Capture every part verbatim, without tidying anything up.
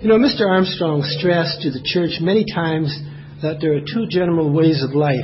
You know, Mister Armstrong stressed to the church many times that there are two general ways of life.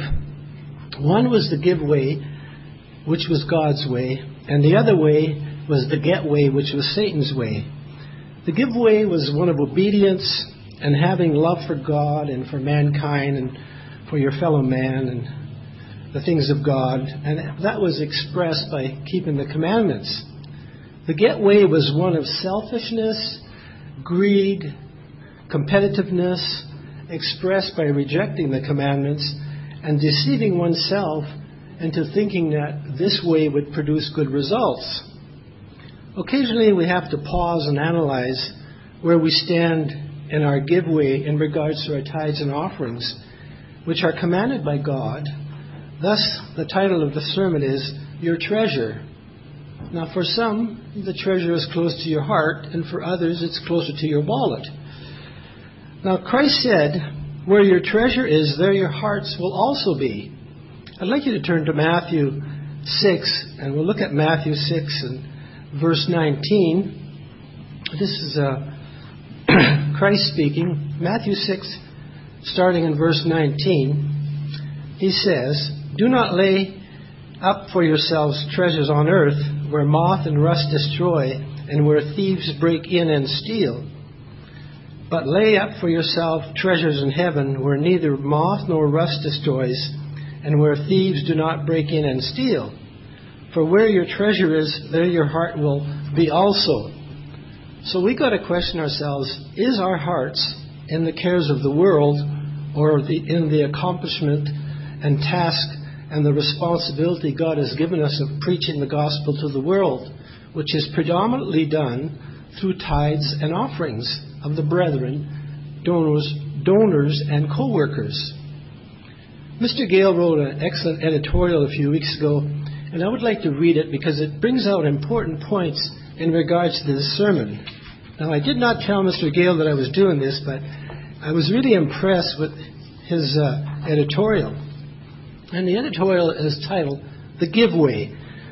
One was the give way, which was God's way, and the other way was the get way, which was Satan's way. The give way was one of obedience and having love for God and for mankind and for your fellow man and the things of God, and that was expressed by keeping the commandments. The get way was one of selfishness, greed, competitiveness, expressed by rejecting the commandments and deceiving oneself into thinking that this way would produce good results. Occasionally we have to pause and analyze where we stand in our give way in regards to our tithes and offerings, which are commanded by God. Thus, the title of the sermon is Your Treasure. Now, for some, the treasure is close to your heart, and for others, it's closer to your wallet. Now, Christ said, where your treasure is, there your hearts will also be. I'd like you to turn to Matthew six, and we'll look at Matthew six and verse nineteen. This is uh, Christ speaking. Matthew six, starting in verse nineteen, he says, do not lay up for yourselves treasures on earth, where moth and rust destroy, and where thieves break in and steal. But lay up for yourself treasures in heaven, where neither moth nor rust destroys, and where thieves do not break in and steal. For where your treasure is, there your heart will be also. So we got to question ourselves, is our hearts in the cares of the world, or the, in the accomplishment and task and the responsibility God has given us of preaching the gospel to the world, which is predominantly done through tithes and offerings of the brethren, donors, donors and co-workers. Mister Gale wrote an excellent editorial a few weeks ago, and I would like to read it because it brings out important points in regards to this sermon. Now, I did not tell Mister Gale that I was doing this, but I was really impressed with his uh, editorial. And the editorial is titled, The Giveaway.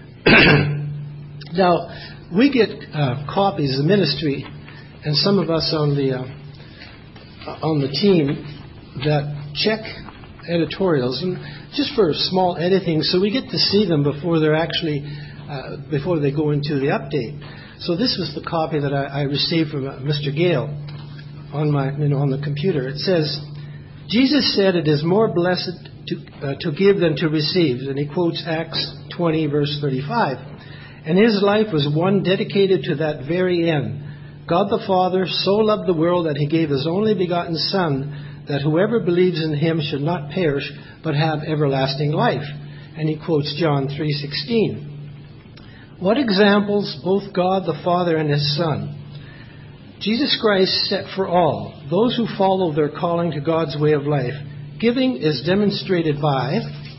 Now, we get uh, copies of the ministry, and some of us on the uh, on the team that check editorials, and just for small editing, so we get to see them before they're actually uh, before they go into the update. So this was the copy that I, I received from uh, Mister Gale on my you know on the computer. It says, Jesus said it is more blessed to, uh, to give than to receive. And he quotes Acts twenty, verse thirty-five. And his life was one dedicated to that very end. God the Father so loved the world that he gave his only begotten Son, that whoever believes in him should not perish, but have everlasting life. And he quotes John three sixteen. What examples both God the Father and his Son, Jesus Christ, set for all, those who follow their calling to God's way of life. Giving is demonstrated by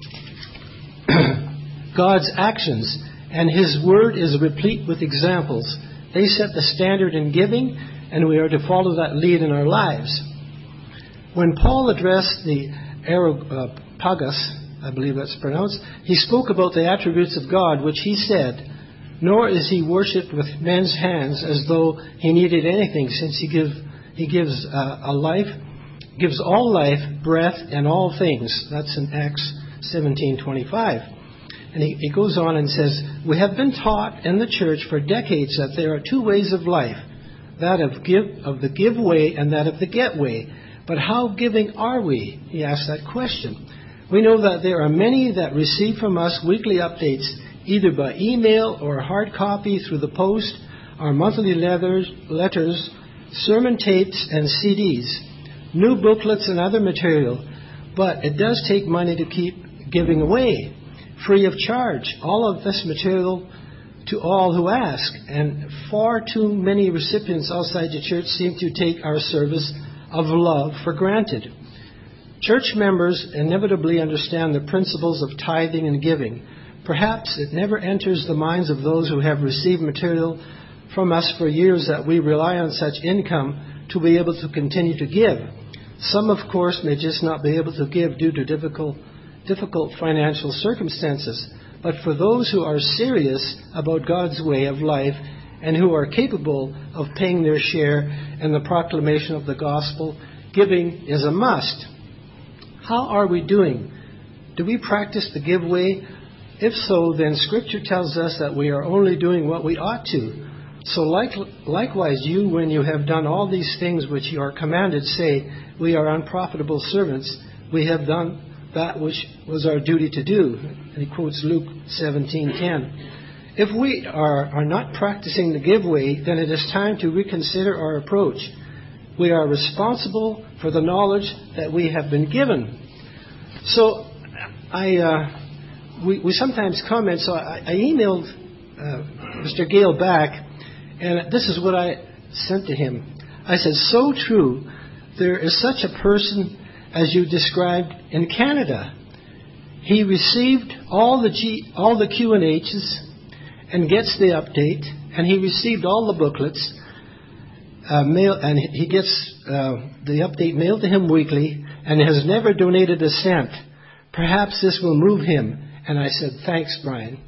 God's actions, and his word is replete with examples. They set the standard in giving, and we are to follow that lead in our lives. When Paul addressed the Areopagus, I believe that's pronounced, he spoke about the attributes of God, which he said, nor is he worshipped with men's hands as though he needed anything, since he gives he gives uh, a life, gives all life, breath, and all things. That's in Acts seventeen twenty-five. And he, he goes on and says, we have been taught in the church for decades that there are two ways of life, that of give of the give way and that of the get way. But how giving are we? He asked that question. We know that there are many that receive from us weekly updates, either by email or hard copy through the post, our monthly letters, letters, sermon tapes, and C Ds, new booklets and other material. But it does take money to keep giving away, free of charge, all of this material to all who ask. And far too many recipients outside the church seem to take our service of love for granted. Church members inevitably understand the principles of tithing and giving. Perhaps it never enters the minds of those who have received material from us for years that we rely on such income to be able to continue to give. Some, of course, may just not be able to give due to difficult, difficult financial circumstances. But for those who are serious about God's way of life and who are capable of paying their share in the proclamation of the gospel. Giving is a must. How are we doing? Do we practice the give way? If so, then Scripture tells us that we are only doing what we ought to. So like, likewise, you, when you have done all these things which you are commanded, say, we are unprofitable servants. We have done that which was our duty to do. And he quotes Luke seventeen ten. If we are, are not practicing the give way, then it is time to reconsider our approach. We are responsible for the knowledge that we have been given. So I, uh, we, we sometimes comment. So I, I emailed uh, Mister Gale back, and this is what I sent to him. I said, so true. There is such a person as you described in Canada. He received all the G, all the Q and H's and gets the update, and he received all the booklets, uh, mail, and he gets uh, the update mailed to him weekly, and has never donated a cent. Perhaps this will move him. And I said, thanks, Brian.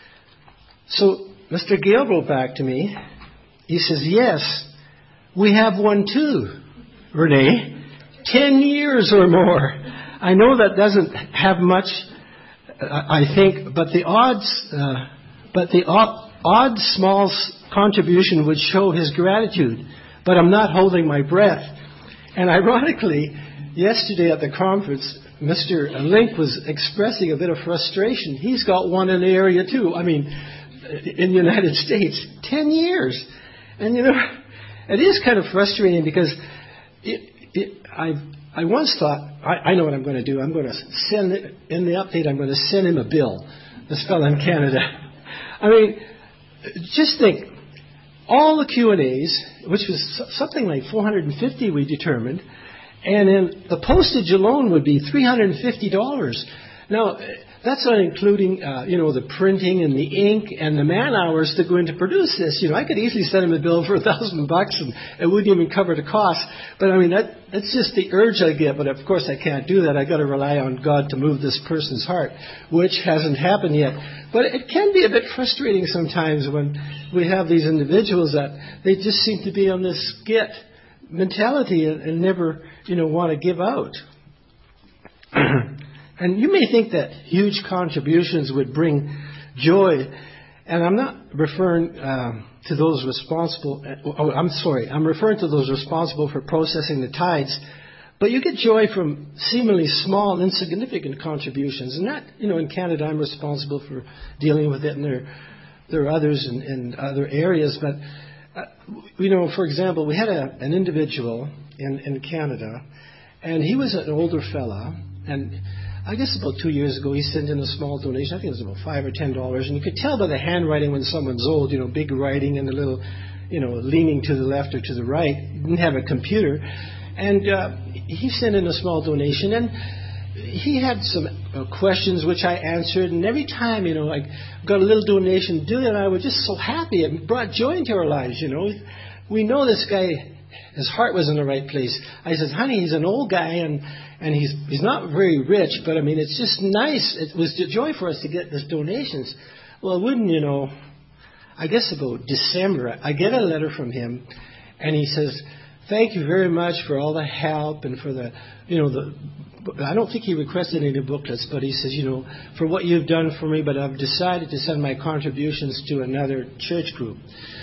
So Mister Gale wrote back to me. He says, yes, we have one too, Renee. Ten years or more. I know that doesn't have much, uh, I think, but the odds, uh, but the odd, odd small contribution would show his gratitude. But I'm not holding my breath. And ironically, yesterday at the conference, Mister Link was expressing a bit of frustration. He's got one in the area too. I mean, in the United States, ten years. And you know, it is kind of frustrating because it, it, I I once thought, I, I know what I'm going to do. I'm going to send, it, in the update, I'm going to send him a bill, this fellow in Canada. I mean, just think, all the Q and A's, which was something like four hundred fifty we determined, and then the postage alone would be three hundred fifty dollars. Now, that's not including, uh, you know, the printing and the ink and the man hours to go in to produce this. You know, I could easily send him a bill for a thousand bucks and it wouldn't even cover the cost. But I mean, that that's just the urge I get. But of course, I can't do that. I got to rely on God to move this person's heart, which hasn't happened yet. But it can be a bit frustrating sometimes when we have these individuals that they just seem to be on this get mentality and, and never, you know, want to give out. And you may think that huge contributions would bring joy, and I'm not referring um, to those responsible. Oh, I'm sorry, I'm referring to those responsible for processing the tithes. But you get joy from seemingly small, insignificant contributions, and that, you know, in Canada, I'm responsible for dealing with it, and there, there are others in, in other areas. But uh, you know, for example, we had a, an individual in, in Canada, and he was an older fella, and I guess about two years ago, he sent in a small donation. I think it was about five or ten dollars, and you could tell by the handwriting when someone's old, you know, big writing and a little, you know, leaning to the left or to the right. He didn't have a computer, and uh, he sent in a small donation, and he had some uh, questions which I answered, and every time, you know, I got a little donation, Julia and I were just so happy. It brought joy into our lives, you know. We know this guy, his heart was in the right place. I said, honey, he's an old guy, and and he's he's not very rich, but I mean, it's just nice. It was a joy for us to get these donations. Well, wouldn't you know, I guess about December, I get a letter from him, and he says, thank you very much for all the help and for the, you know, the, I don't think he requested any booklets, but he says, you know, for what you've done for me, but I've decided to send my contributions to another church group.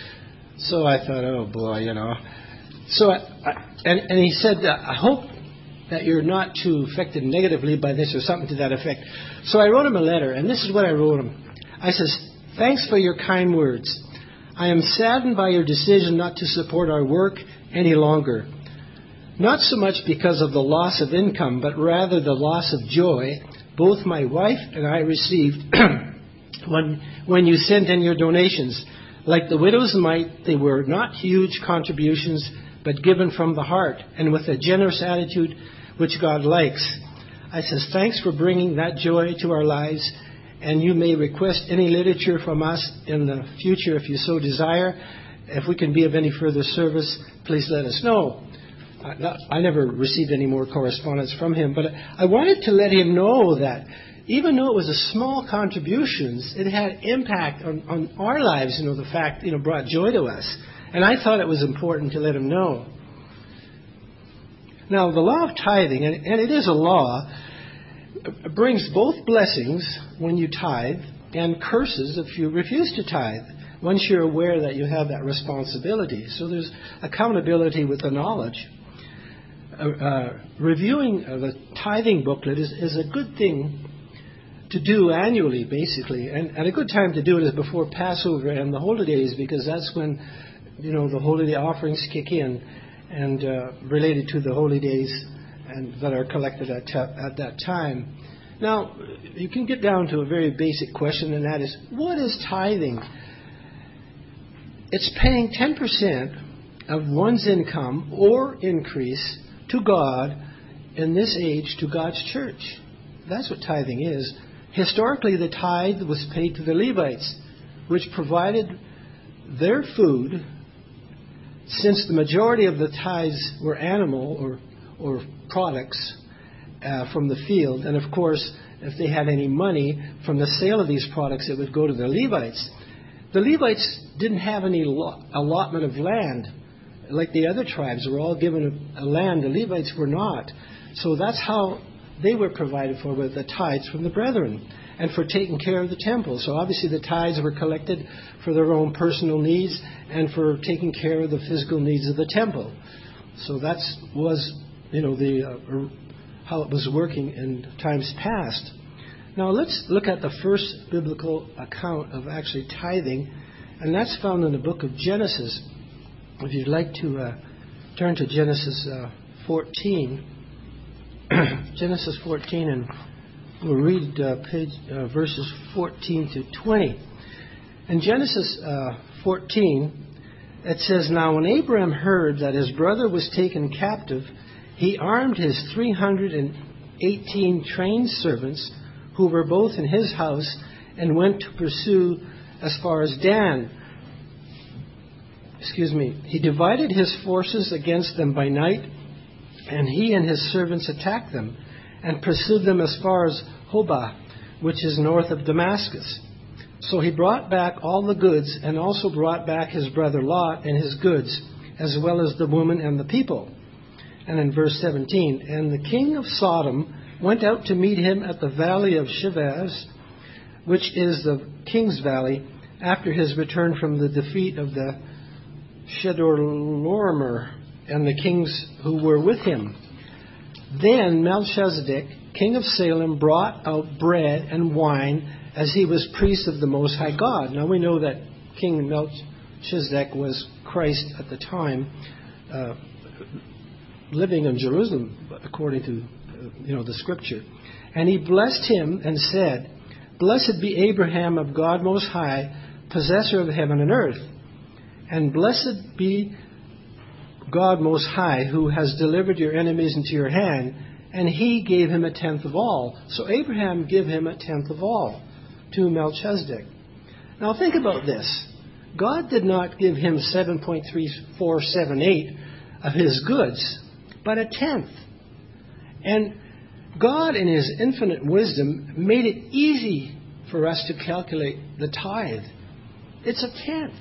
So I thought, oh boy, you know. So, I, I, and, and he said, I hope that you're not too affected negatively by this or something to that effect. So I wrote him a letter, and this is what I wrote him. I says, thanks for your kind words. I am saddened by your decision not to support our work any longer. Not so much because of the loss of income, but rather the loss of joy both my wife and I received when, when you sent in your donations. Like the widow's mite, they were not huge contributions, but given from the heart and with a generous attitude which God likes. I says, thanks for bringing that joy to our lives, and you may request any literature from us in the future if you so desire. If we can be of any further service, please let us know. I, I never received any more correspondence from him, but I wanted to let him know that even though it was a small contributions, it had impact on, on our lives. You know, the fact, you know, brought joy to us. And I thought it was important to let him know. Now, the law of tithing, and, and it is a law, brings both blessings when you tithe and curses if you refuse to tithe, once you're aware that you have that responsibility. So there's accountability with the knowledge. Uh, uh, reviewing uh, the tithing booklet is, is a good thing to do annually, basically. And, and a good time to do it is before Passover and the holy days, because that's when, you know, the holy day offerings kick in, and uh, related to the holy days and that are collected at, ta- at that time. Now, you can get down to a very basic question, and that is, what is tithing? It's paying ten percent of one's income or increase to God in this age, to God's church. That's what tithing is. Historically, the tithe was paid to the Levites, which provided their food. Since the majority of the tithes were animal or or products uh, from the field, and of course, if they had any money from the sale of these products, it would go to the Levites. The Levites didn't have any lo- allotment of land like the other tribes were all given a, a land. The Levites were not. So that's how they were provided for, with the tithes from the brethren and for taking care of the temple. So obviously the tithes were collected for their own personal needs and for taking care of the physical needs of the temple. So that was, you know, the uh, how it was working in times past. Now let's look at the first biblical account of actually tithing, and that's found in the book of Genesis. If you'd like to uh, turn to Genesis uh, fourteen, Genesis fourteen, and we'll read uh, page, uh, verses fourteen to twenty. In Genesis uh, fourteen, it says, "Now when Abraham heard that his brother was taken captive, he armed his three hundred eighteen trained servants, who were both in his house, and went to pursue as far as Dan." Excuse me. "He divided his forces against them by night, and he and his servants attacked them, and pursued them as far as Hobah, which is north of Damascus. So he brought back all the goods, and also brought back his brother Lot and his goods, as well as the woman and the people." And in verse seventeen, "And the king of Sodom went out to meet him at the valley of Shivaz, which is the king's valley, after his return from the defeat of the Chedorlaomer and the kings who were with him. Then Melchizedek, king of Salem, brought out bread and wine, as he was priest of the Most High God." Now we know that King Melchizedek was Christ at the time, uh, living in Jerusalem, according to uh, you know the scripture. "And he blessed him and said, Blessed be Abraham of God Most High, possessor of heaven and earth. And blessed be God Most High, who has delivered your enemies into your hand." And he gave him a tenth of all. So Abraham gave him a tenth of all to Melchizedek. Now think about this. God did not give him seven point three four seven eight of his goods, but a tenth. And God, in his infinite wisdom, made it easy for us to calculate the tithe. It's a tenth.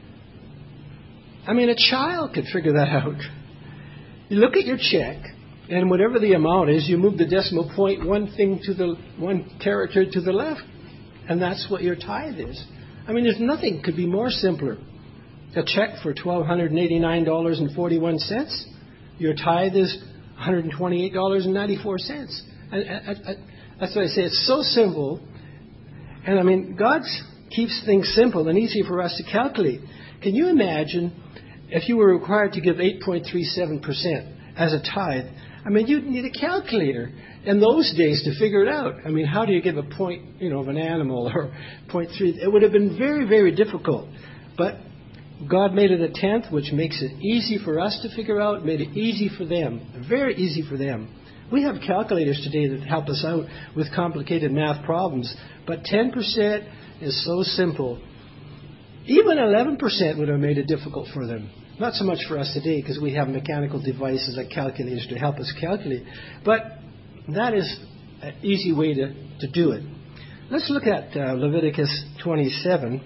I mean, a child could figure that out. You look at your check, and whatever the amount is, you move the decimal point one thing to the one character to the left, and that's what your tithe is. I mean, there's nothing could be more simpler. A check for one thousand two hundred eighty-nine dollars and forty-one cents. Your tithe is one hundred twenty-eight dollars and ninety-four cents. And, and, and, that's why I say it's so simple. And I mean, God keeps things simple and easy for us to calculate. Can you imagine if you were required to give eight point three seven percent as a tithe? I mean, you'd need a calculator in those days to figure it out. I mean, how do you give a point, you know, of an animal or zero point three? It would have been very, very difficult. But God made it a tenth, which makes it easy for us to figure out, made it easy for them, very easy for them. We have calculators today that help us out with complicated math problems, but ten percent is so simple. Even eleven percent would have made it difficult for them. Not so much for us today, because we have mechanical devices like calculators to help us calculate. But that is an easy way to to do it. Let's look at uh, Leviticus twenty-seven.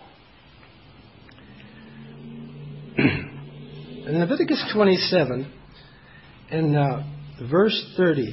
In Leviticus twenty-seven, in uh, verse thirty,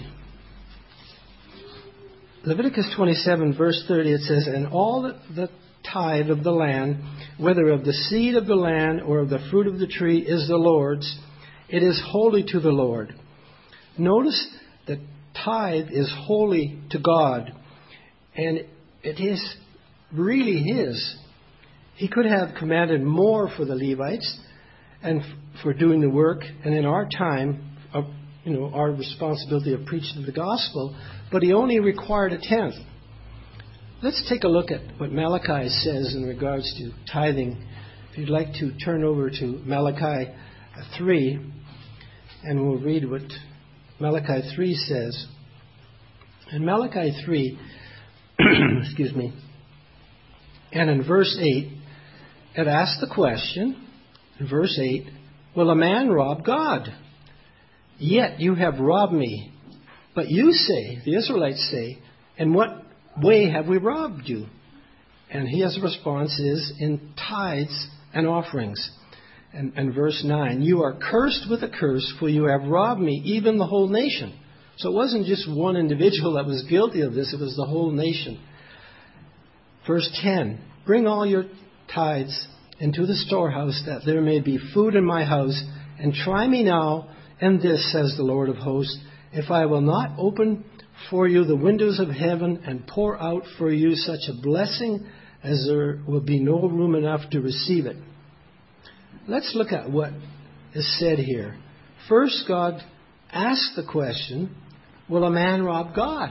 Leviticus twenty-seven, verse thirty, it says, "And all the, the tithe of the land, whether of the seed of the land or of the fruit of the tree, is the Lord's. It is holy to the Lord." Notice that tithe is holy to God, and it is really His. He could have commanded more for the Levites and for doing the work, and in our time, of, you know, our responsibility of preaching the gospel, but He only required a tenth. Let's take a look at what Malachi says in regards to tithing. If you'd like to turn over to Malachi three, and we'll read what Malachi three says. In Malachi three, excuse me, and in verse eight, it asks the question, in verse eight, "Will a man rob God? Yet you have robbed me." But you say, the Israelites say, "In what way have we robbed you?" And his response is, "In tithes and offerings." And, and verse nine, "You are cursed with a curse, for you have robbed me, even the whole nation." So it wasn't just one individual that was guilty of this, it was the whole nation. Verse ten, "Bring all your tithes into the storehouse, that there may be food in my house, and try me now in this, says the Lord of hosts, if I will not open for you the windows of heaven and pour out for you such a blessing as there will be no room enough to receive it." Let's look at what is said here. First, God asked the question, will a man rob God?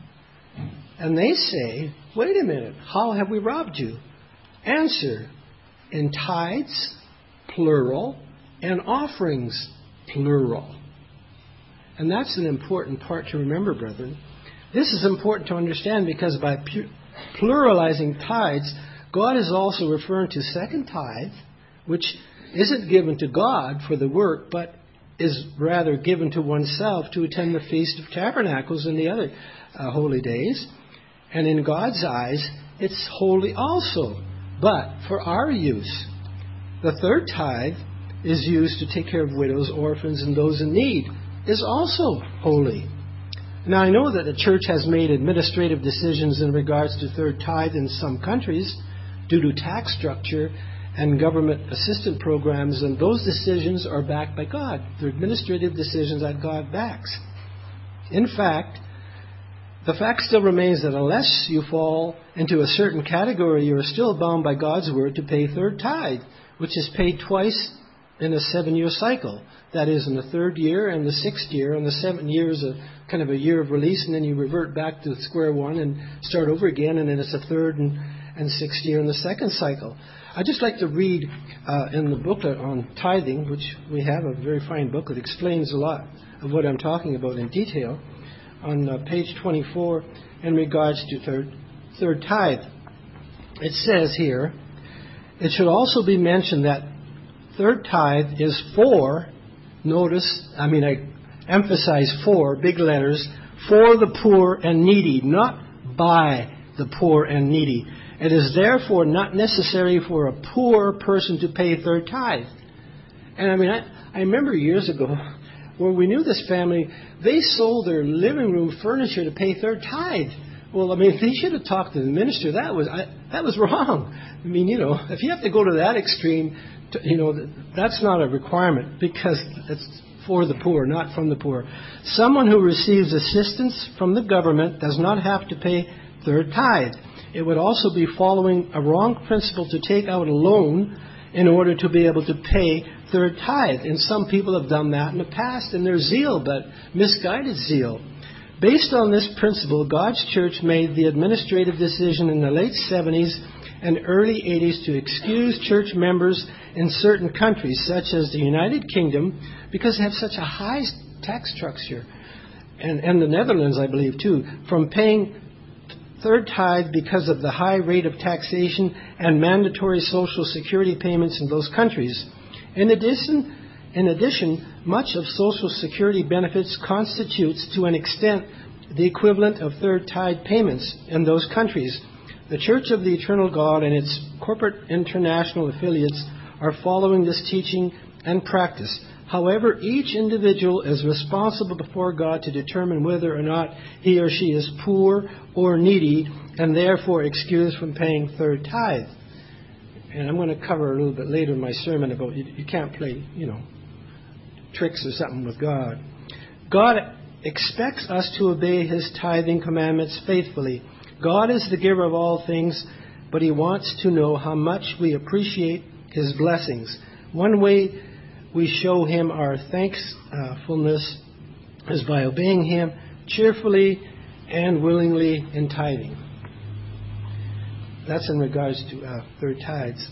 And they say, wait a minute, how have we robbed you? Answer, in tithes, plural, and offerings, plural. And that's an important part to remember, brethren. This is important to understand because by pu- pluralizing tithes, God is also referring to second tithe, which isn't given to God for the work, but is rather given to oneself to attend the Feast of Tabernacles and the other uh, holy days. And in God's eyes, it's holy also, but for our use. The third tithe is used to take care of widows, orphans, and those in need, is also holy. Now, I know that the church has made administrative decisions in regards to third tithe in some countries due to tax structure and government assistance programs, and those decisions are backed by God. They're administrative decisions that God backs. In fact, the fact still remains that unless you fall into a certain category, you are still bound by God's word to pay third tithe, which is paid twice in a seven-year cycle. That is, in the third year and the sixth year. And the seventh year is a kind of a year of release, and then you revert back to square one and start over again, and then it's a third and, and sixth year in the second cycle. I'd just like to read uh, in the booklet on tithing, which we have a very fine booklet, explains a lot of what I'm talking about in detail, on uh, page twenty-four in regards to third, third tithe. It says here, it should also be mentioned that third tithe is for, notice, I mean I emphasize for, big letters, for the poor and needy, not by the poor and needy. It is therefore not necessary for a poor person to pay third tithe. And I mean, I, I remember years ago where we knew this family, they sold their living room furniture to pay third tithe. Well, I mean, they should have talked to the minister. That was I, that was wrong. I mean, you know, if you have to go to that extreme, to, you know, that's not a requirement because it's for the poor, not from the poor. Someone who receives assistance from the government does not have to pay third tithe. It would also be following a wrong principle to take out a loan in order to be able to pay third tithe. And some people have done that in the past in their zeal, but misguided zeal. Based on this principle, God's church made the administrative decision in the late seventies and early eighties to excuse church members in certain countries, such as the United Kingdom, because they have such a high tax structure, and, and the Netherlands, I believe, too, from paying third tithe because of the high rate of taxation and mandatory social security payments in those countries. In addition, in addition, much of social security benefits constitutes, to an extent, the equivalent of third tithe payments in those countries. The Church of the Eternal God and its corporate international affiliates are following this teaching and practice. However, each individual is responsible before God to determine whether or not he or she is poor or needy and therefore excused from paying third tithe. And I'm going to cover a little bit later in my sermon about you, you can't play, you know, tricks or something with God. God expects us to obey His tithing commandments faithfully. God is the giver of all things, but He wants to know how much we appreciate His blessings. One way we show Him our thankfulness is by obeying Him cheerfully and willingly in tithing. That's in regards to uh, third tithes.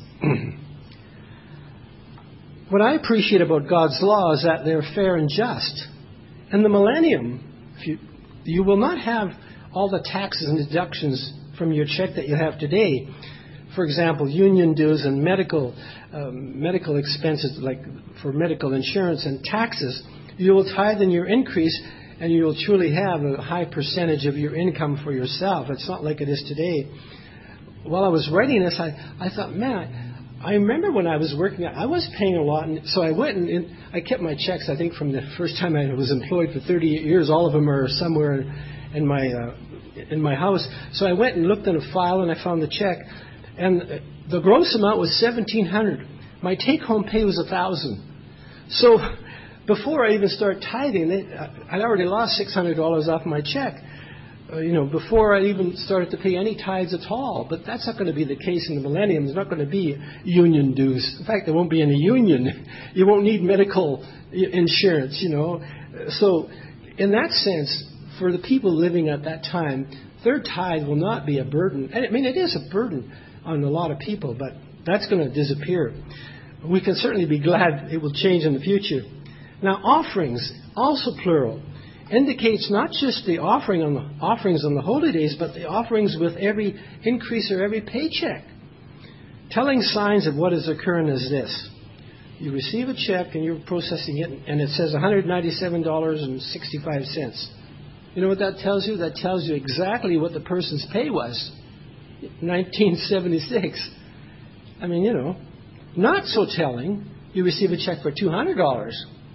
What I appreciate about God's law is that they're fair and just. In the millennium, if you, you will not have all the taxes and deductions from your check that you have today. For example, union dues and medical um, medical expenses, like for medical insurance and taxes. You will tithe in your increase, and you will truly have a high percentage of your income for yourself. It's not like it is today. While I was writing this, I, I thought, man, I, I remember when I was working, I was paying a lot, and so I went and, and I kept my checks. I think from the first time I was employed for thirty-eight years, all of them are somewhere in my uh, in my house. So I went and looked in a file, and I found the check. And the gross amount was seventeen hundred dollars. My take-home pay was one thousand dollars. So before I even started tithing, I'd already lost six hundred dollars off my check. Uh, you know, before I even started to pay any tithes at all. But that's not going to be the case in the millennium. There's not going to be union dues. In fact, there won't be any union. You won't need medical insurance, you know. So in that sense, for the people living at that time, third tithe will not be a burden. And I mean, it is a burden on a lot of people, but that's going to disappear. We can certainly be glad it will change in the future. Now, offerings, also plural, indicates not just the offering on the offerings on the holy days, but the offerings with every increase or every paycheck. Telling signs of what is occurring is this. You receive a check and you're processing it, and it says one hundred ninety-seven dollars and sixty-five cents. You know what that tells you? That tells you exactly what the person's pay was. nineteen seventy-six. I mean, you know, not so telling, you receive a check for two hundred dollars.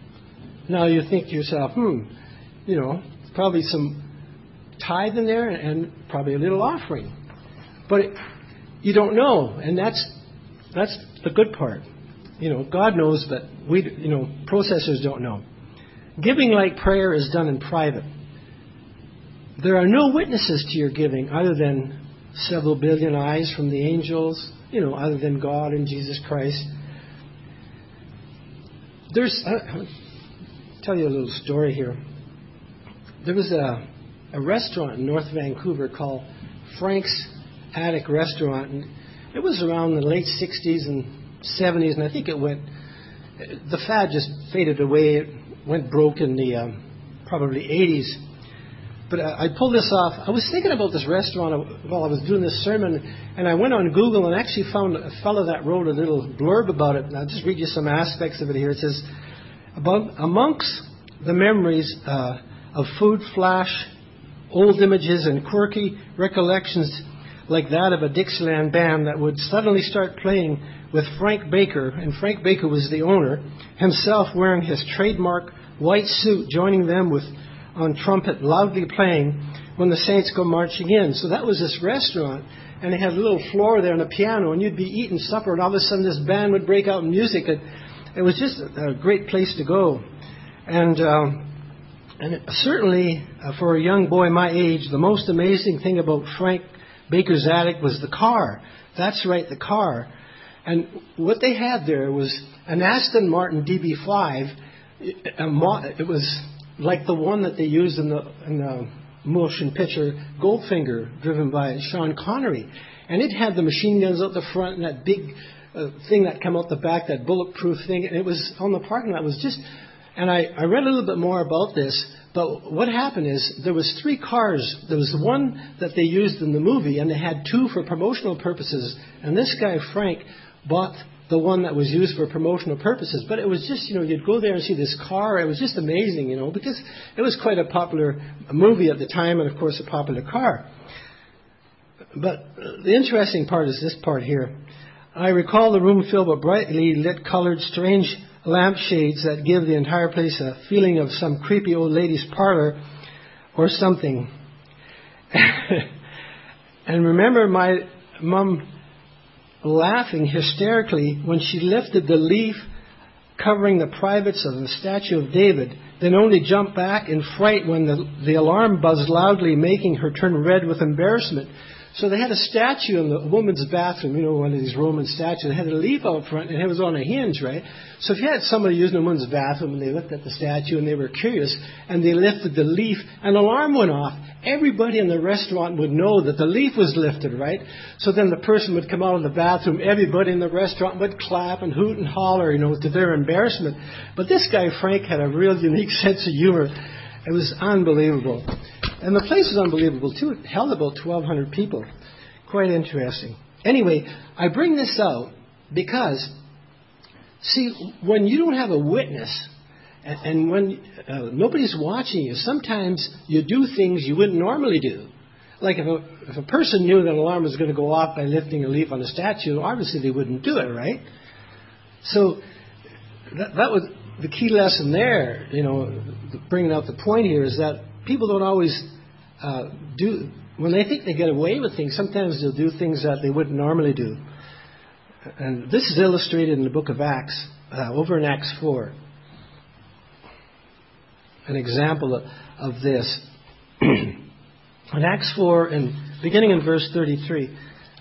Now you think to yourself, hmm, you know, probably some tithe in there and probably a little offering. But it, you don't know, and that's that's the good part. You know, God knows, but we, you know, processors don't know. Giving like prayer is done in private. There are no witnesses to your giving other than several billion eyes from the angels, you know, other than God and Jesus Christ. There's, uh, I'll tell you a little story here. There was a, a restaurant in North Vancouver called Frank's Attic Restaurant, and it was around the late sixties and seventies, and I think it went, the fad just faded away. It went broke in the um, probably eighties. But I pulled this off. I was thinking about this restaurant while I was doing this sermon, and I went on Google and actually found a fellow that wrote a little blurb about it. And I'll just read you some aspects of it here. It says, amongst the memories uh, of food flash, old images, and quirky recollections like that of a Dixieland band that would suddenly start playing with Frank Baker, and Frank Baker was the owner, himself wearing his trademark white suit, joining them with on trumpet, loudly playing when the saints go marching in. So that was this restaurant, and they had a little floor there and a piano, and you'd be eating supper, and all of a sudden this band would break out in music. It, it was just a great place to go. And, um, and it, certainly uh, for a young boy my age, the most amazing thing about Frank Baker's Attic was the car. That's right, the car. And what they had there was an Aston Martin D B five. It, it was like the one that they used in the, in the motion picture Goldfinger, driven by Sean Connery. And it had the machine guns out the front and that big uh, thing that came out the back, that bulletproof thing. And it was on the parking lot. It was just... And I, I read a little bit more about this, but what happened is there was three cars. There was one that they used in the movie, and they had two for promotional purposes. And this guy, Frank, bought the one that was used for promotional purposes. But it was just, you know, you'd go there and see this car. It was just amazing, you know, because it was quite a popular movie at the time and, of course, a popular car. But the interesting part is this part here. I recall the room filled with brightly lit, colored, strange lampshades that give the entire place a feeling of some creepy old lady's parlor or something. And remember my mum laughing hysterically when she lifted the leaf covering the privates of the statue of David, then only jumped back in fright when the, the alarm buzzed loudly, making her turn red with embarrassment. So they had a statue in the woman's bathroom, you know, one of these Roman statues. They had a leaf out front, and it was on a hinge, right? So if you had somebody using a woman's bathroom, and they looked at the statue, and they were curious, and they lifted the leaf, an alarm went off. Everybody in the restaurant would know that the leaf was lifted, right? So then the person would come out of the bathroom. Everybody in the restaurant would clap and hoot and holler, you know, to their embarrassment. But this guy, Frank, had a real unique sense of humor. It was unbelievable. And the place was unbelievable, too. It held about twelve hundred people. Quite interesting. Anyway, I bring this out because, see, when you don't have a witness, and, and when uh, nobody's watching you, sometimes you do things you wouldn't normally do. Like if a, if a person knew that an alarm was going to go off by lifting a leaf on a statue, obviously they wouldn't do it, right? So that, that was the key lesson there, you know, bringing out the point here is that people don't always uh, do, when they think they get away with things, sometimes they'll do things that they wouldn't normally do. And this is illustrated in the book of Acts, uh, over in Acts four. An example of, of this. In Acts four, and beginning in verse thirty-three,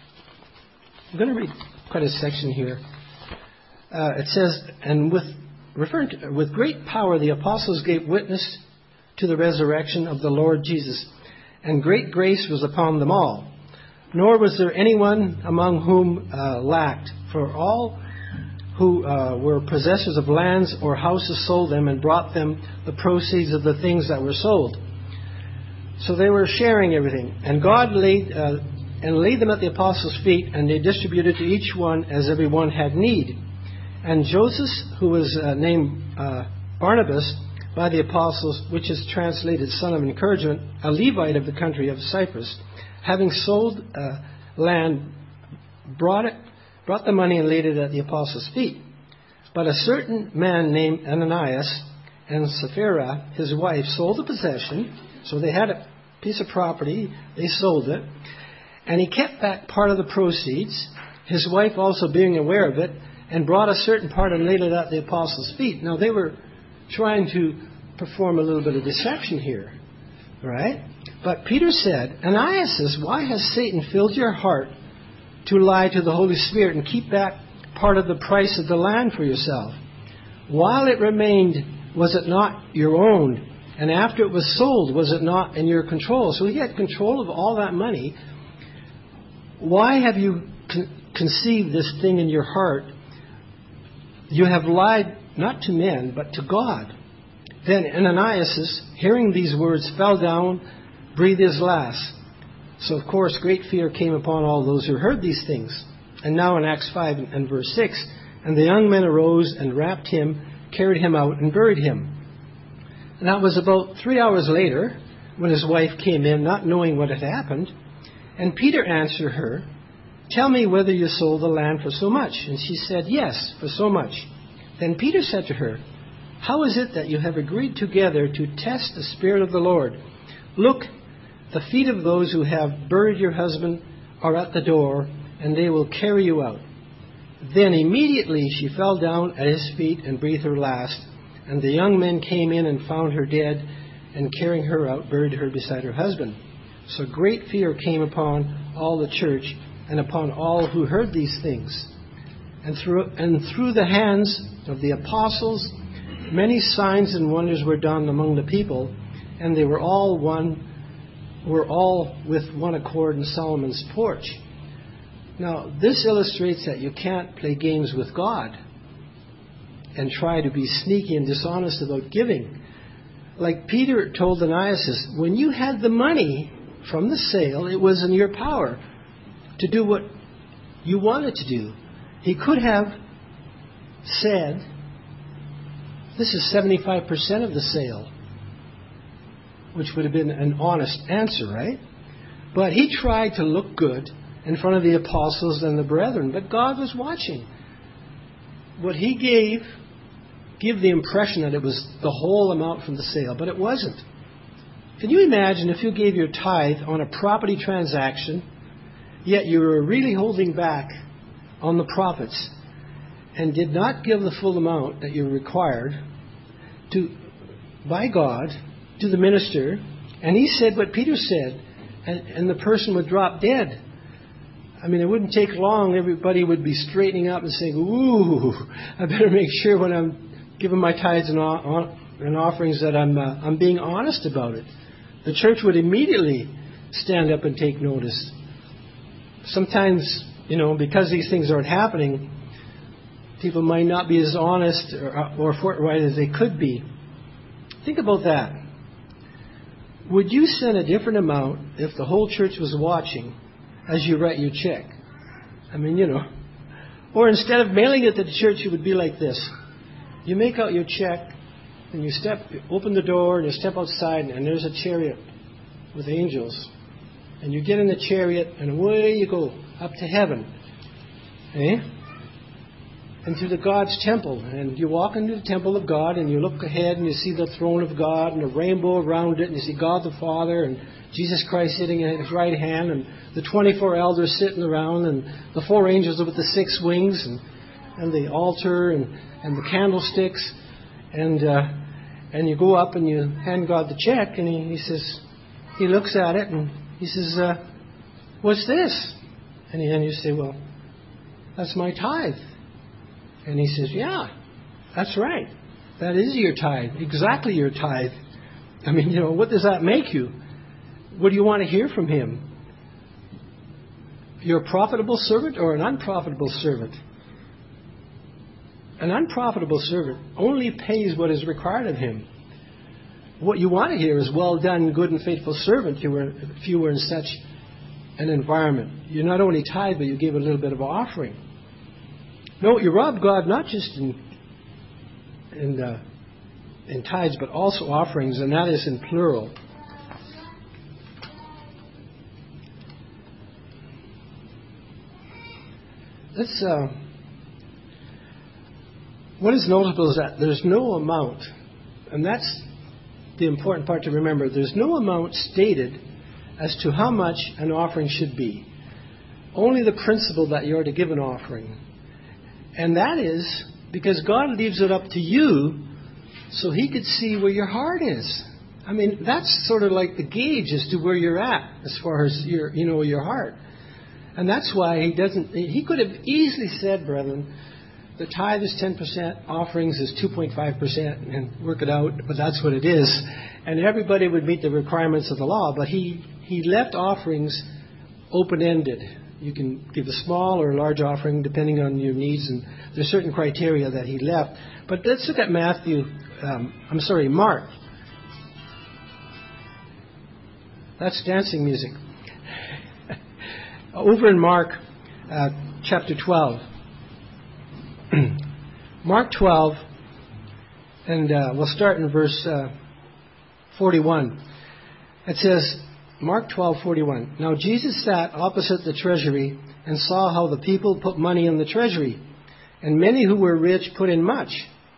I'm going to read quite a section here. Uh, it says, and with referring to, with great power the apostles gave witness to the resurrection of the Lord Jesus, and great grace was upon them all. Nor was there anyone among whom uh, lacked, for all who uh, were possessors of lands or houses sold them and brought them the proceeds of the things that were sold. So they were sharing everything. And God laid uh, and laid them at the apostles' feet, and they distributed to each one as every one had need. And Joseph, who was uh, named uh, Barnabas by the apostles, which is translated son of encouragement, a Levite of the country of Cyprus, having sold uh, land, brought it, brought the money and laid it at the apostles' feet. But a certain man named Ananias and Sapphira, his wife, sold the possession. So they had a piece of property, they sold it, and he kept back part of the proceeds, his wife also being aware of it, and brought a certain part and laid it at the apostles' feet. Now they were trying to perform a little bit of deception here, right? But Peter said, Ananias, why has Satan filled your heart to lie to the Holy Spirit and keep back part of the price of the land for yourself? While it remained, was it not your own? And after it was sold, was it not in your control? So he had control of all that money. Why have you con- conceived this thing in your heart? You have lied not to men, but to God. Then Ananias, hearing these words, fell down, breathed his last. So, of course, great fear came upon all those who heard these things. And now in Acts five and verse six, and the young men arose and wrapped him, carried him out, and buried him. And that was about three hours later, when his wife came in, not knowing what had happened. And Peter answered her, tell me whether you sold the land for so much. And she said, yes, for so much. Then Peter said to her, how is it that you have agreed together to test the Spirit of the Lord? Look, the feet of those who have buried your husband are at the door, and they will carry you out. Then immediately she fell down at his feet and breathed her last. And the young men came in and found her dead, and carrying her out, buried her beside her husband. So great fear came upon all the church and upon all who heard these things. And through, and through the hands of the apostles, many signs and wonders were done among the people, and they were all one, were all with one accord in Solomon's porch. Now, this illustrates that you can't play games with God and try to be sneaky and dishonest about giving. Like Peter told Ananias, when you had the money from the sale, it was in your power to do what you wanted to do. He could have said, this is seventy-five percent of the sale, which would have been an honest answer, right? But he tried to look good in front of the apostles and the brethren, but God was watching. What he gave, give the impression that it was the whole amount from the sale, but it wasn't. Can you imagine if you gave your tithe on a property transaction, yet you were really holding back on the profits and did not give the full amount that you required to, by God, to the minister, and he said what Peter said, and, and the person would drop dead. I mean, it wouldn't take long. Everybody would be straightening up and saying, ooh, I better make sure when I'm giving my tithes and, and offerings that I'm, uh, I'm being honest about it. The church would immediately stand up and take notice. Sometimes, you know, because these things aren't happening, people might not be as honest or, or forthright as they could be. Think about that. Would you send a different amount if the whole church was watching as you write your check? I mean, you know. Or instead of mailing it to the church, it would be like this. You make out your check, and you step, open the door, and you step outside, and there's a chariot with angels. And you get in the chariot, and away you go, up to heaven. Eh? And to the God's temple. And you walk into the temple of God, and you look ahead, and you see the throne of God, and a rainbow around it, and you see God the Father, and Jesus Christ sitting at his right hand, and the twenty-four elders sitting around, and the four angels with the six wings, and, and the altar, and, and the candlesticks. And uh, and you go up, and you hand God the check, and he, he says, he looks at it, and he says, uh, what's this? And, he, and you say, well, that's my tithe. And he says, yeah, that's right. That is your tithe. Exactly your tithe. I mean, you know, what does that make you? What do you want to hear from him? You're a profitable servant or an unprofitable servant? An unprofitable servant only pays what is required of him. What you want to hear is, well done, good and faithful servant, you were, if you were in such an environment. You not only tithe, but you gave a little bit of offering. No, you rob God not just in in, uh, in tithes, but also offerings, and that is in plural. Let's. Uh, what is notable is that there's no amount, and that's the important part to remember. There's no amount stated as to how much an offering should be. Only the principle that you are to give an offering. And that is because God leaves it up to you so he could see where your heart is. I mean, that's sort of like the gauge as to where you're at as far as your, you know, your heart. And that's why he doesn't, he could have easily said, brethren, the tithe is ten percent, offerings is two point five percent, and work it out, but that's what it is. And everybody would meet the requirements of the law, but he, he left offerings open-ended. You can give a small or a large offering depending on your needs, and there's certain criteria that he left. But let's look at Matthew, um, I'm sorry, Mark. That's dancing music. Over in Mark uh, chapter twelve. Mark twelve, and uh, we'll start in verse uh, forty-one. It says, Mark twelve forty-one. Now Jesus sat opposite the treasury and saw how the people put money in the treasury, and many who were rich put in much.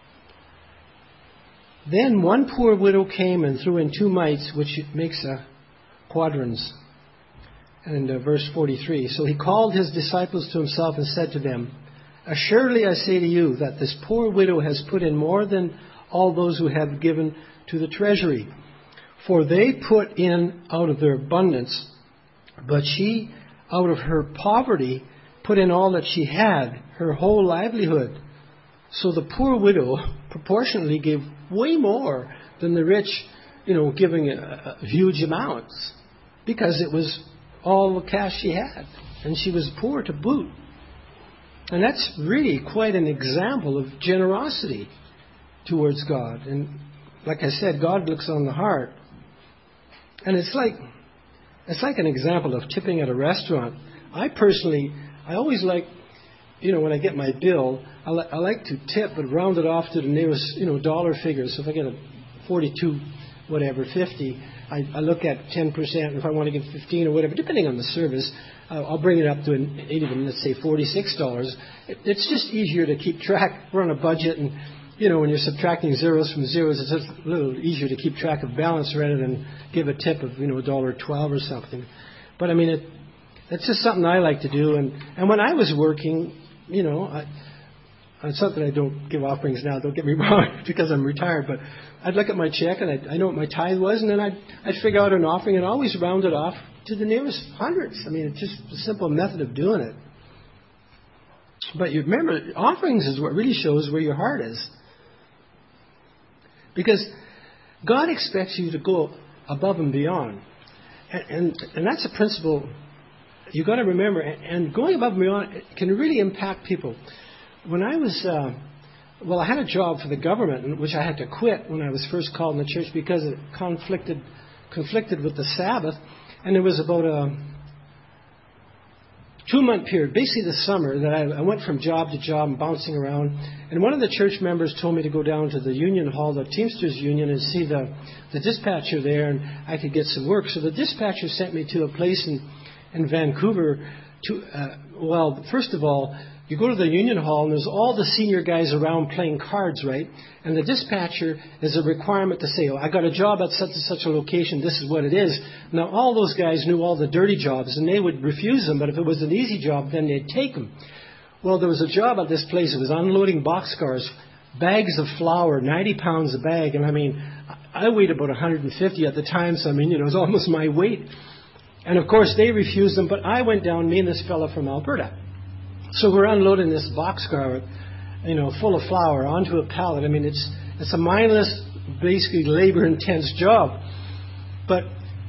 Then one poor widow came and threw in two mites, which makes a quadrans. And uh, verse forty-three. So he called his disciples to himself and said to them, Assuredly I say to you that this poor widow has put in more than all those who have given to the treasury. For they put in out of their abundance, but she, out of her poverty, put in all that she had, her whole livelihood. So the poor widow proportionately gave way more than the rich, you know, giving a, a huge amounts, because it was all the cash she had, and she was poor to boot. And that's really quite an example of generosity towards God. And like I said, God looks on the heart. And it's like it's like an example of tipping at a restaurant. I personally, I always like, you know, when I get my bill, I, li- I like to tip, but round it off to the nearest, you know, dollar figure. So if I get a forty-two, whatever, fifty, I, I look at ten percent. If I want to give fifteen or whatever, depending on the service, uh, I'll bring it up to an, even, let's say, forty-six dollars. It, it's just easier to keep track. We're on a budget, and, you know, when you're subtracting zeros from zeros, it's just a little easier to keep track of balance rather than give a tip of, you know, one dollar twelve or something. But, I mean, it, it's just something I like to do. And, and when I was working, you know, I, it's not that I don't give offerings now, don't get me wrong, because I'm retired, but I'd look at my check and I'd, I know what my tithe was, and then I'd, I'd figure out an offering and always round it off to the nearest hundreds. I mean, it's just a simple method of doing it. But you remember, offerings is what really shows where your heart is. Because God expects you to go above and beyond. And, and, and that's a principle you've got to remember. And going above and beyond can really impact people. When I was, uh, well, I had a job for the government, which I had to quit when I was first called in the church because it conflicted conflicted with the Sabbath. And there was about a two-month period, basically the summer, that I, I went from job to job and bouncing around. And one of the church members told me to go down to the union hall, the Teamsters Union, and see the, the dispatcher there, and I could get some work. So the dispatcher sent me to a place in, in Vancouver. To uh, well, first of all, you go to the union hall, and there's all the senior guys around playing cards, right? And the dispatcher is a requirement to say, oh, I got a job at such and such a location, this is what it is. Now, all those guys knew all the dirty jobs, and they would refuse them, but if it was an easy job, then they'd take them. Well, there was a job at this place. It was unloading boxcars, bags of flour, ninety pounds a bag. And, I mean, I weighed about one hundred fifty at the time, so, I mean, you know, it was almost my weight. And, of course, they refused them, but I went down, me and this fellow from Alberta. So we're unloading this boxcar, you know, full of flour onto a pallet. I mean, it's it's a mindless, basically labor-intense job. But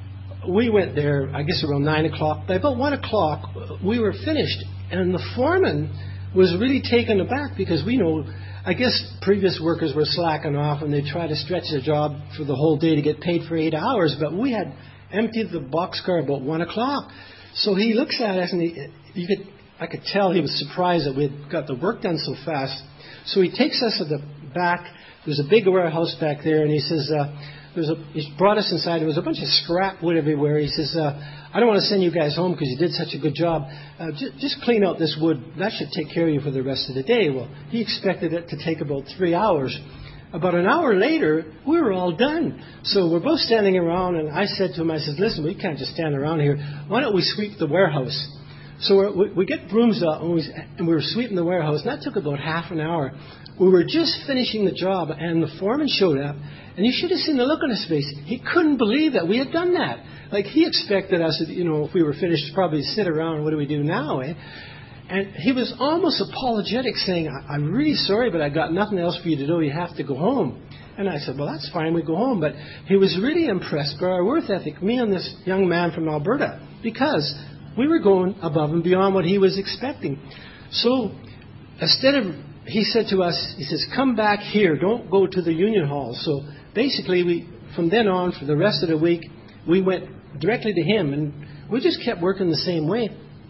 we went there, I guess, around nine o'clock. By about one o'clock, we were finished. And the foreman was really taken aback because we know, I guess previous workers were slacking off and they tried to stretch their job for the whole day to get paid for eight hours. But we had emptied the boxcar about one o'clock. So he looks at us and he, you could... I could tell he was surprised that we had got the work done so fast. So he takes us to the back. There's a big warehouse back there, and he says, uh, "There's a." He brought us inside. There was a bunch of scrap wood everywhere. He says, uh, "I don't want to send you guys home because you did such a good job. Uh, j- just clean out this wood. That should take care of you for the rest of the day." Well, he expected it to take about three hours. About an hour later, we were all done. So we're both standing around, and I said to him, I said, "Listen, we can't just stand around here. Why don't we sweep the warehouse?" So we're, we, we get brooms out, and we, and we were sweeping the warehouse, and that took about half an hour. We were just finishing the job, and the foreman showed up, and you should have seen the look on his face. He couldn't believe that we had done that. Like, he expected us, you know, if we were finished, to probably sit around, what do we do now, eh? And he was almost apologetic, saying, "I'm really sorry, but I got nothing else for you to do. You have to go home." And I said, "Well, that's fine, we go home." But he was really impressed by our work ethic, me and this young man from Alberta, because we were going above and beyond what he was expecting. So instead of, he said to us, he says, "Come back here. Don't go to the union hall." So basically, we from then on, for the rest of the week, we went directly to him, and we just kept working the same way.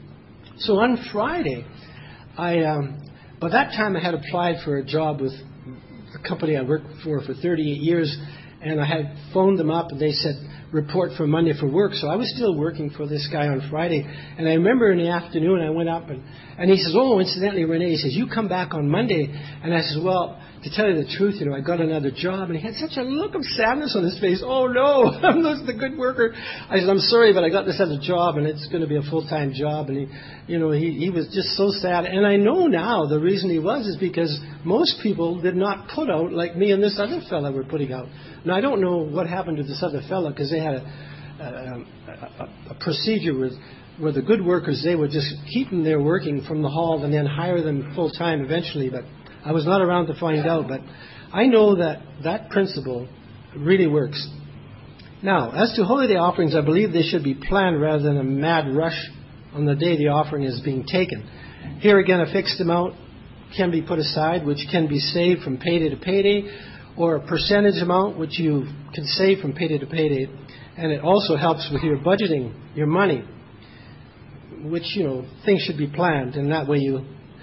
So on Friday, I um, by that time I had applied for a job with the company I worked for for thirty-eight years, and I had phoned them up, and they said, "Report for Monday for work." So I was still working for this guy on Friday. And I remember in the afternoon I went up and, and he says, "Oh, incidentally, Renee," he says, "you come back on Monday." And I said, "Well, to tell you the truth, you know, I got another job." And he had such a look of sadness on his face. "Oh, no, I'm losing the good worker." I said, "I'm sorry, but I got this other job and it's going to be a full-time job." And he, you know, he, he was just so sad. And I know now the reason he was is because most people did not put out like me and this other fella were putting out. Now, I don't know what happened to this other fella because they had a, a, a, a procedure with where the good workers, they would just keep them there working from the hall and then hire them full-time eventually. But I was not around to find out. But I know that that principle really works. Now, as to holiday offerings, I believe they should be planned rather than a mad rush on the day the offering is being taken. Here again, a fixed amount can be put aside, which can be saved from payday to payday, or a percentage amount which you can save from payday to payday. And it also helps with your budgeting, your money, which, you know, things should be planned, and that way you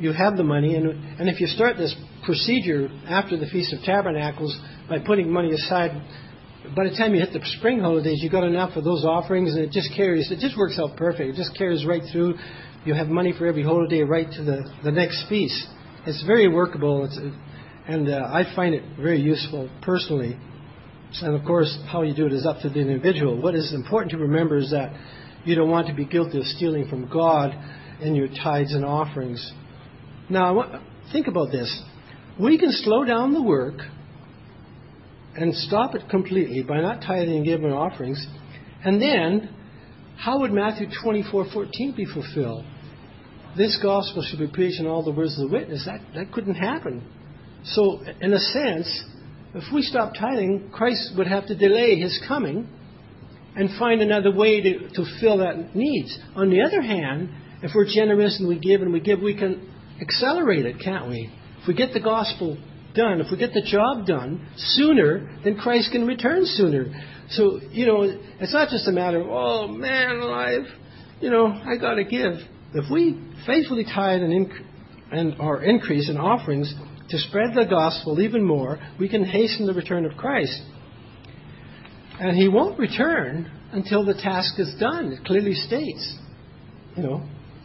you have the money, and and if you start this procedure after the Feast of Tabernacles by putting money aside, by the time you hit the spring holidays, you got enough of those offerings, and it just carries. It just works out perfect. It just carries right through. You have money for every holiday right to the, the next feast. It's very workable, it's, and uh, I find it very useful personally. And of course, how you do it is up to the individual. What is important to remember is that you don't want to be guilty of stealing from God in your tithes and offerings. Now, think about this. We can slow down the work and stop it completely by not tithing and giving offerings. And then, how would Matthew twenty-four fourteen be fulfilled? This gospel should be preached in all the words of the witness. That, that couldn't happen. So, in a sense, if we stop tithing, Christ would have to delay His coming and find another way to, to fill that needs. On the other hand, if we're generous and we give and we give, we can accelerate it, can't we? If we get the gospel done, if we get the job done sooner, then Christ can return sooner. So, you know, it's not just a matter of, oh, man alive, you know, I got to give. If we faithfully tithe and, inc- and or increase in offerings to spread the gospel even more, we can hasten the return of Christ. And He won't return until the task is done. It clearly states, you know,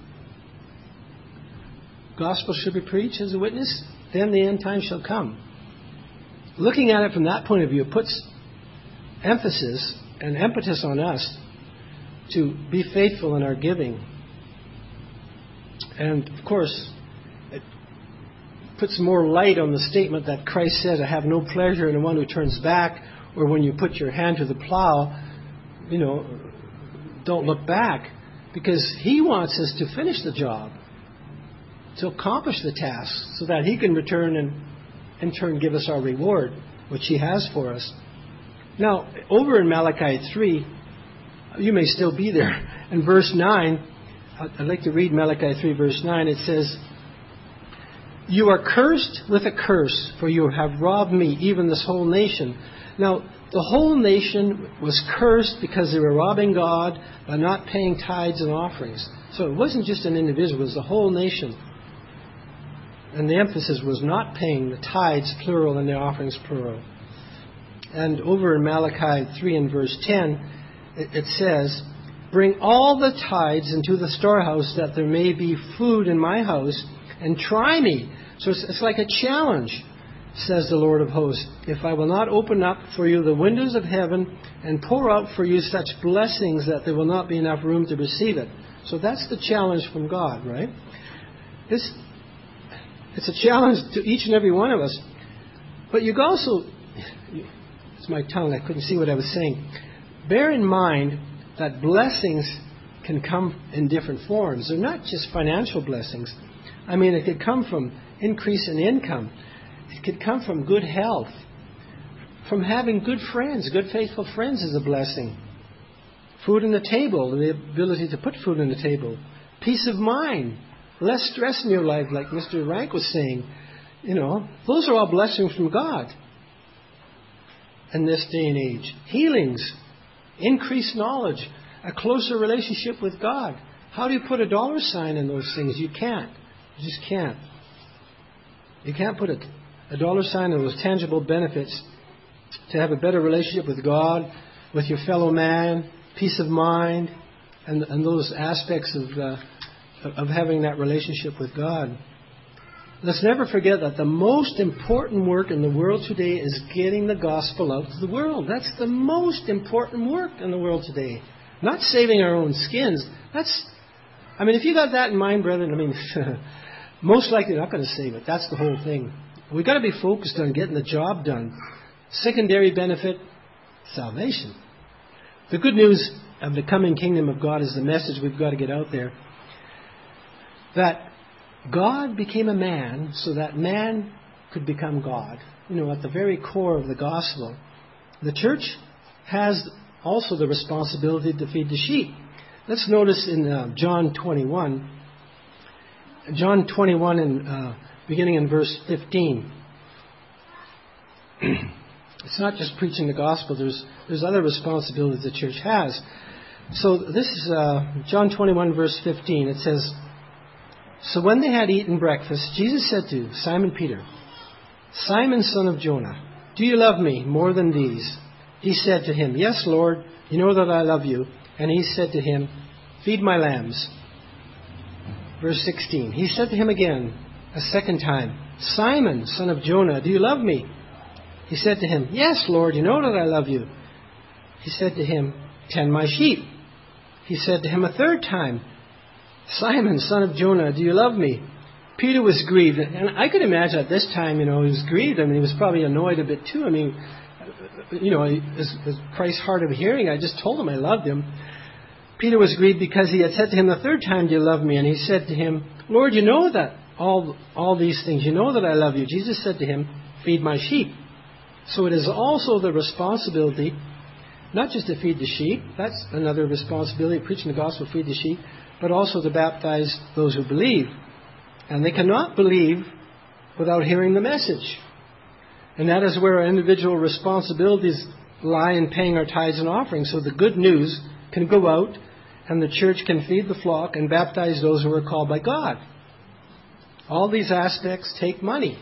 gospel should be preached as a witness, then the end time shall come. Looking at it from that point of view, it puts emphasis and impetus on us to be faithful in our giving. And, of course, it puts more light on the statement that Christ said, I have no pleasure in the one who turns back, or when you put your hand to the plow, you know, don't look back. Because He wants us to finish the job, to accomplish the task, so that He can return and in turn give us our reward, which He has for us. Now, over in Malachi three, you may still be there. In verse nine, I'd like to read Malachi three, verse nine. It says, you are cursed with a curse, for you have robbed me, even this whole nation. Now, the whole nation was cursed because they were robbing God by not paying tithes and offerings. So it wasn't just an individual, it was the whole nation. And the emphasis was not paying the tithes, plural, and the offerings, plural. And over in Malachi three and verse ten, it, it says, bring all the tithes into the storehouse, that there may be food in my house, and try me. So it's, it's like a challenge, says the Lord of hosts. If I will not open up for you the windows of heaven and pour out for you such blessings that there will not be enough room to receive it. So that's the challenge from God, right? This, it's a challenge to each and every one of us. But you also, it's my tongue, I couldn't see what I was saying. Bear in mind that blessings can come in different forms. They're not just financial blessings. I mean, it could come from increase in income. It could come from good health. From having good friends. Good, faithful friends is a blessing. Food on the table, the ability to put food on the table. Peace of mind. Less stress in your life, like Mister Rank was saying. You know, those are all blessings from God in this day and age. Healings. Increased knowledge. A closer relationship with God. How do you put a dollar sign in those things? You can't. You just can't. You can't put a, a dollar sign on those tangible benefits to have a better relationship with God, with your fellow man, peace of mind, and, and those aspects of, uh, of having that relationship with God. Let's never forget that the most important work in the world today is getting the gospel out to the world. That's the most important work in the world today. Not saving our own skins. That's, I mean, if you got that in mind, brethren, I mean, most likely not going to save it. That's the whole thing. We've got to be focused on getting the job done. Secondary benefit, salvation. The good news of the coming kingdom of God is the message we've got to get out there. That God became a man so that man could become God. You know, at the very core of the gospel. The church has also the responsibility to feed the sheep. Let's notice in uh, John twenty-one. John twenty-one, and uh, beginning in verse fifteen. It's not just preaching the gospel. There's there's other responsibilities the church has. So this is uh, John twenty-one, verse fifteen. It says, So when they had eaten breakfast, Jesus said to Simon Peter, Simon, son of Jonah, do you love me more than these? He said to him, Yes, Lord, you know that I love you. And he said to him, Feed my lambs. Verse sixteen, he said to him again, a second time, Simon, son of Jonah, do you love me? He said to him, Yes, Lord, you know that I love you. He said to him, Tend my sheep. He said to him a third time, Simon, son of Jonah, do you love me? Peter was grieved. And I could imagine at this time, you know, he was grieved. I mean, he was probably annoyed a bit too. I mean, you know, as, as Christ's hard of hearing, I just told him I loved him. Peter was grieved because he had said to him the third time, Do you love me? And he said to him, Lord, you know that all, all these things. You know that I love you. Jesus said to him, Feed my sheep. So it is also the responsibility, not just to feed the sheep, that's another responsibility, preaching the gospel, feed the sheep, but also to baptize those who believe. And they cannot believe without hearing the message. And that is where our individual responsibilities lie in paying our tithes and offerings. So the good news can go out and the church can feed the flock and baptize those who are called by God. All these aspects take money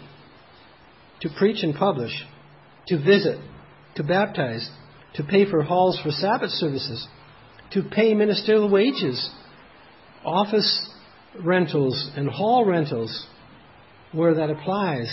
to preach and publish, to visit, to baptize, to pay for halls for Sabbath services, to pay ministerial wages, office rentals and hall rentals where that applies.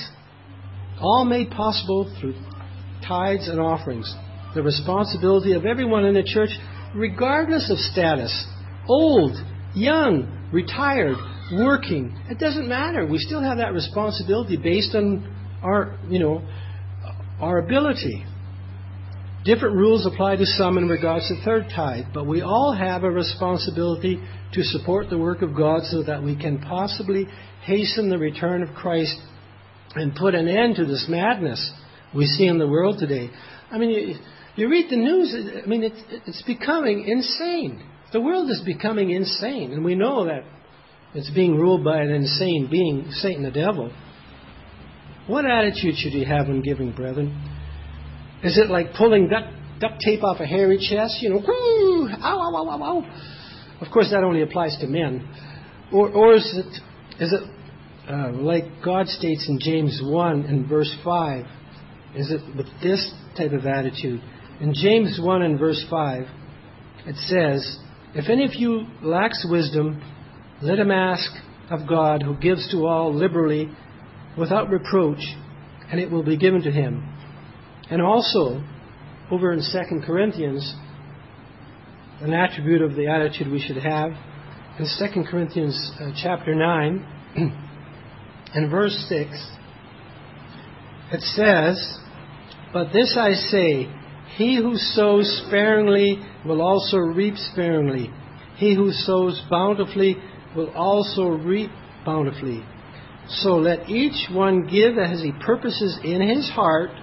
All made possible through tithes and offerings. The responsibility of everyone in the church, regardless of status, old, young, retired, working. It doesn't matter. We still have that responsibility based on our, you know, our ability. Different rules apply to some in regards to third tithe, but we all have a responsibility to support the work of God so that we can possibly hasten the return of Christ and put an end to this madness we see in the world today. I mean, you, you read the news, I mean, it, it's becoming insane. The world is becoming insane, and we know that it's being ruled by an insane being, Satan the devil. What attitude should you have when giving, brethren? Is it like pulling duct, duct tape off a hairy chest? You know, whoo, ow, ow, ow, ow, ow. Of course, that only applies to men. Or, or is it, is it uh, like God states in James one and verse five? Is it with this type of attitude? In James one and verse five, it says, If any of you lacks wisdom, let him ask of God, who gives to all liberally, without reproach, and it will be given to him. And also, over in Second Corinthians, an attribute of the attitude we should have, in Second Corinthians uh, chapter nine, and verse six, it says, But this I say, he who sows sparingly will also reap sparingly. He who sows bountifully will also reap bountifully. So let each one give as he purposes in his heart,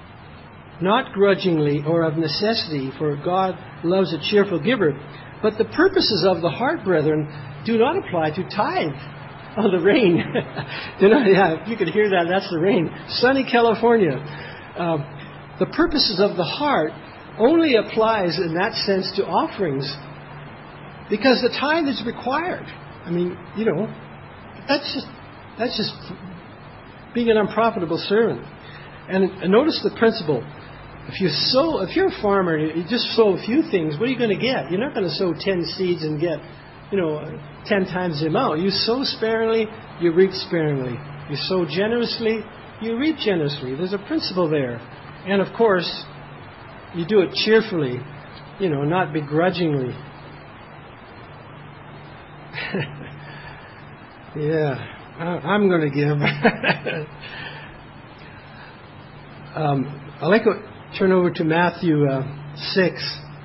not grudgingly or of necessity, for God loves a cheerful giver. But the purposes of the heart, brethren, do not apply to tithe. Oh, the rain. do not, yeah, if you could hear that, that's the rain. Sunny California. Uh, the purposes of the heart only applies in that sense to offerings, because the tithe is required. I mean, you know, that's just that's just being an unprofitable servant. And, and notice the principle. If you sow, if you're a farmer, you just sow a few things, what are you going to get? You're not going to sow ten seeds and get, you know, ten times the amount. You sow sparingly, you reap sparingly. You sow generously, you reap generously. There's a principle there. And of course, you do it cheerfully, you know, not begrudgingly. yeah, I'm going to give. um, I like to turn over to Matthew uh, six.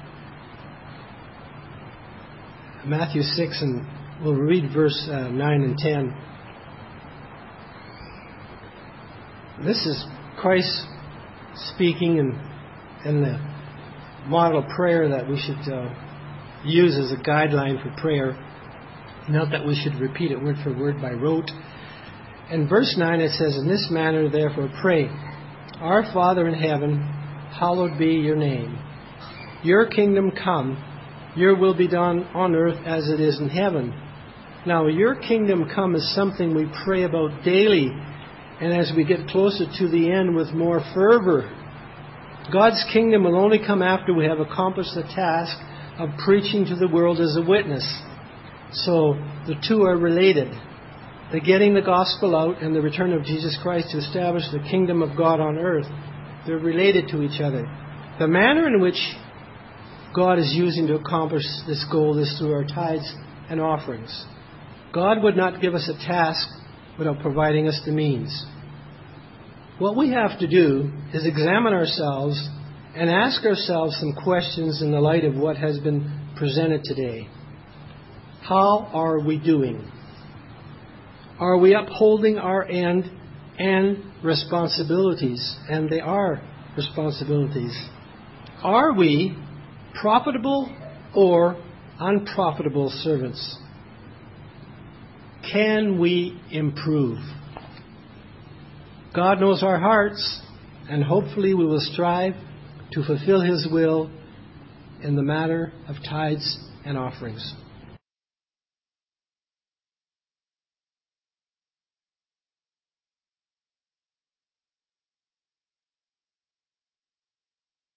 Matthew six, and we'll read verse uh, nine and ten. This is Christ speaking, and, and the model prayer that we should uh, use as a guideline for prayer. Not that we should repeat it word for word by rote. In verse nine it says, In this manner therefore pray, Our Father in heaven, hallowed be your name. Your kingdom come, your will be done on earth as it is in heaven. Now, your kingdom come is something we pray about daily, and as we get closer to the end with more fervor. God's kingdom will only come after we have accomplished the task of preaching to the world as a witness. So the two are related. The getting the gospel out and the return of Jesus Christ to establish the kingdom of God on earth, they're related to each other. The manner in which God is using to accomplish this goal is through our tithes and offerings. God would not give us a task without providing us the means. What we have to do is examine ourselves and ask ourselves some questions in the light of what has been presented today. How are we doing? Are we upholding our end and responsibilities? And they are responsibilities. Are we profitable or unprofitable servants? Can we improve? God knows our hearts, and hopefully we will strive to fulfill His will in the matter of tithes and offerings.